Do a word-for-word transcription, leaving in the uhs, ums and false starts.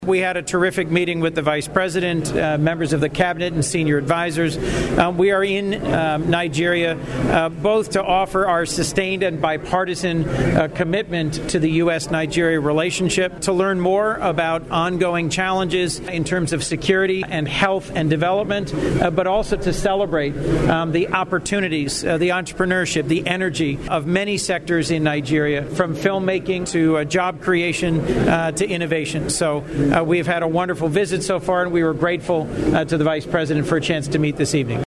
We had a terrific meeting with the Vice President, uh, members of the Cabinet, and senior advisors. Um, we are in um, Nigeria uh, both to offer our sustained and bipartisan uh, commitment to the U S Nigeria relationship, to learn more about ongoing challenges in terms of security and health and development, uh, but also to celebrate um, the opportunities, uh, the entrepreneurship, the energy of many sectors in Nigeria, from filmmaking to uh, job creation uh, to innovation. So Uh, we've had a wonderful visit so far, and we were grateful uh, to the Vice President for a chance to meet this evening.